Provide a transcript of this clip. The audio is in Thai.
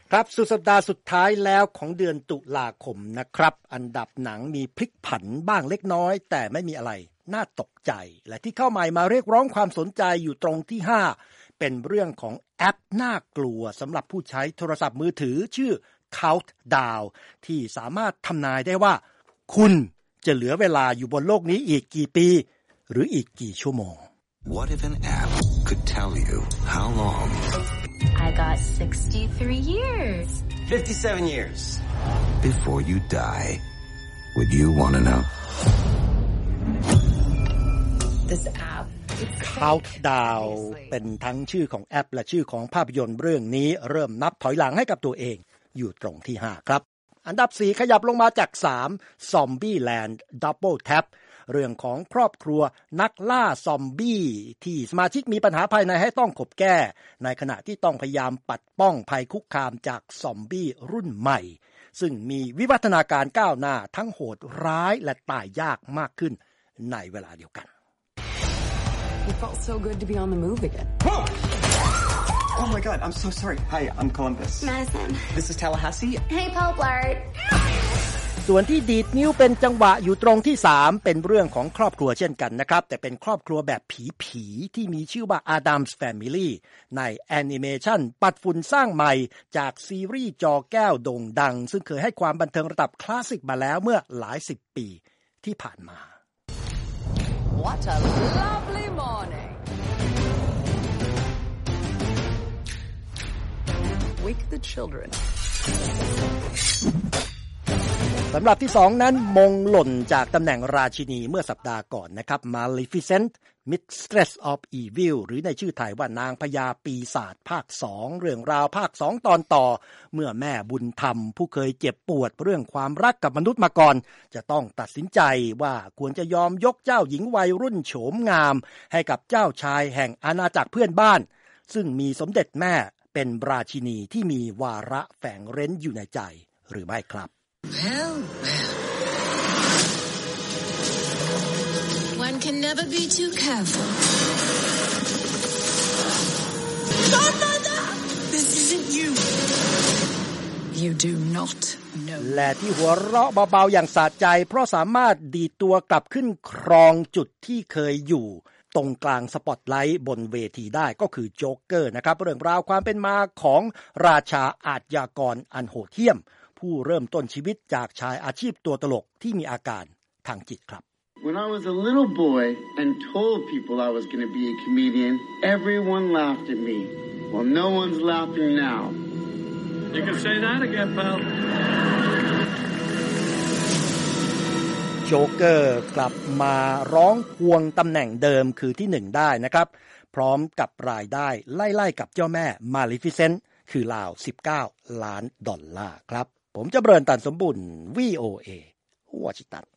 ครับสุดสัปดาห์สุดท้ายแล้วของเดือนตุลาคมนะครับอันดับหนังมีพลิกผันบ้างเล็กน้อยแต่ไม่มีอะไรน่าตกใจและที่เข้าใหม่มาเรียกร้องความสนใจอยู่ตรงที่5เป็นเรื่องของแอปน่ากลัวสำหรับผู้ใช้โทรศัพท์มือถือชื่อ Countdown ที่สามารถทำนายได้ว่าคุณจะเหลือเวลาอยู่บนโลกนี้อีกกี่ปีหรืออีกกี่ชั่วโมง What if an app could tell you how long I got 63 years. 57 years. Before you die, would you want to know? This app. Countdown เป็นทั้งชื่อของแอปและชื่อของภาพยนตร์เรื่องนี้เริ่มนับถอยหลังให้กับตัวเองอยู่ตรงที่5ครับอันดับ4ขยับลงมาจาก3 Zombieland Double Tap เรื่องของครอบครัวนักล่าซอมบี้ที่สมาชิกมีปัญหาภายในให้ต้องขบแก้ในขณะที่ต้องพยายามปัดป้องภัยคุกคามจากซอมบี้รุ่นใหม่ซึ่งมีวิวัฒนาการก้าวหน้าทั้งโหดร้ายและตายยากมากขึ้นในเวลาเดียวกัน It felt so good to be on the move again. Whoa! Oh my God, I'm so sorry. Hi, I'm Columbus. Madison. This is Tallahassee. Hey, Paul Blart. ส่วนที่ดีดนิ้วเป็นจังหวะอยู่ตรงที่3เป็นเรื่องของครอบครัวเช่นกันนะครับแต่เป็นครอบครัวแบบผีที่มีชื่อว่า Addams Family ในแอนิเมชันปัดฝุ่นสร้างใหม่จากซีรีส์จอแก้วโด่งดังซึ่งเคยให้ความบันเทิงระดับคลาสสิกมาแล้วเมื่อหลายสิบปีที่ผ่านมา What a lovely morning. Wake the children. สำหรับที่2นั้นมงหล่นจากตำแหน่งราชินีเมื่อสัปดาห์ก่อนนะครับ Maleficent Mistress of Evil หรือในชื่อไทยว่านางพญาปีศาจภาค2เรื่องราวภาค2ตอนต่อเมื่อแม่บุญธรรมผู้เคยเจ็บปวดเรื่องความรักกับมนุษย์มาก่อนจะต้องตัดสินใจว่าควรจะยอมยกเจ้าหญิงวัยรุ่นโฉมงามให้กับเจ้าชายแห่งอาณาจักรเพื่อนบ้านซึ่งมีสมเด็จแม่เป็นราชินีที่มีวาระแฝงเร้นอยู่ในใจหรือไม่ครับ Well, one can never be too careful. Godmother! This isn't you. You do not know. และที่หัวเราะเบาๆอย่างสะใจเพราะสามารถดีดตัวกลับขึ้นครองจุดที่เคยอยู่ตรงกลางสปอตไลท์บนเวทีได้ก็คือโจ๊กเกอร์นะครับเรื่องราวความเป็นมาของราชาอาชญากรอันโหดเหี้ยมผู้เริ่มต้นชีวิตจากชายอาชีพตัวตลกที่มีอาการทางจิตครับ When I was a little boy and told people I was going to be a comedian, everyone laughed at me. Well, no one's laughing now. You can say that again, pal. โจ๊กเกอร์กลับมาร้องทวงตำแหน่งเดิมคือที่1ได้นะครับพร้อมกับรายได้ไล่ๆกับเจ้าแม่ Maleficent คือราว$19 ล้านครับผมจะเบริญตันสมบุญ VOA วอชิงตัน